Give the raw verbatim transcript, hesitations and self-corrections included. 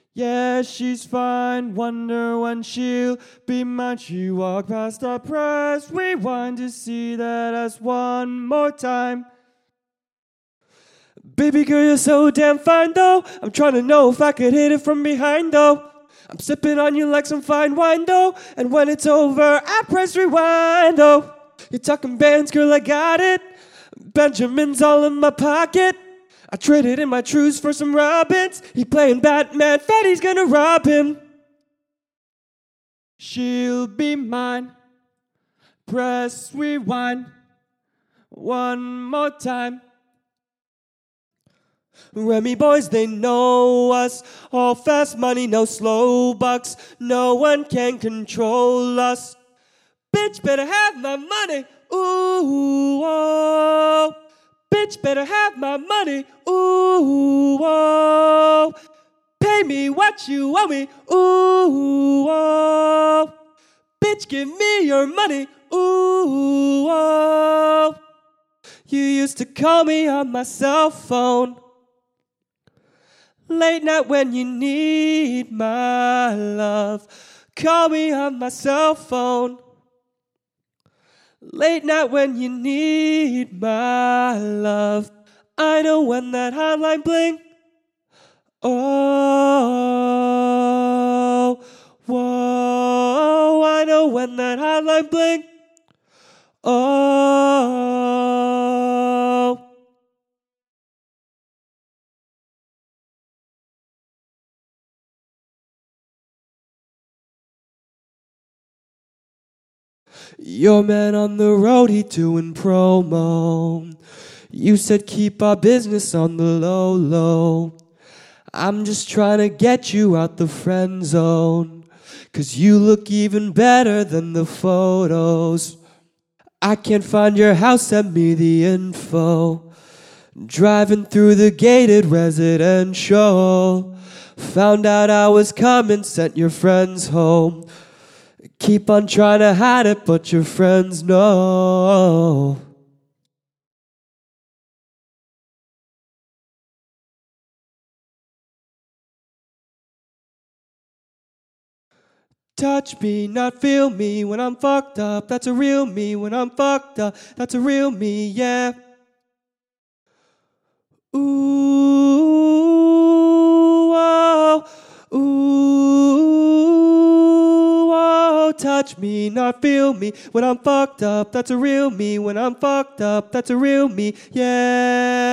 Yeah, she's fine, wonder when she'll be mine. She walked past the press rewind to see that as one more time. Baby girl, you're so damn fine though. I'm trying to know if I could hit it from behind though. I'm sipping on you like some fine wine though. And when it's over, I press rewind though. You're talking bands, girl, I got it. Benjamin's all in my pocket. I traded in my trues for some robins. He playing Batman, Freddy's gonna rob him. She'll be mine. Press rewind one more time. Remy boys, they know us. All fast money, no slow bucks. No one can control us. Bitch better have my money. Ooh, oh. Bitch better have my money. Ooh, oh. Pay me what you owe me. Ooh, oh. Bitch, give me your money. Ooh, oh. You used to call me on my cell phone. Late night when you need my love. Call me on my cell phone. Late night when you need my love. I know when that hotline bling. Oh, whoa. I know when that hotline bling. Oh. Your man on the road, he doing promo. You said keep our business on the low, low. I'm just trying to get you out the friend zone, 'cause you look even better than the photos. I can't find your house, send me the info. Driving through the gated residential. Found out I was coming, sent your friends home. Keep on trying to hide it, but your friends know. Touch me, not feel me when I'm fucked up. That's a real me when I'm fucked up. That's a real me, yeah. Ooh, oh, ooh, oh. Touch me, not feel me when I'm fucked up. That's a real me when I'm fucked up. That's a real me, yeah.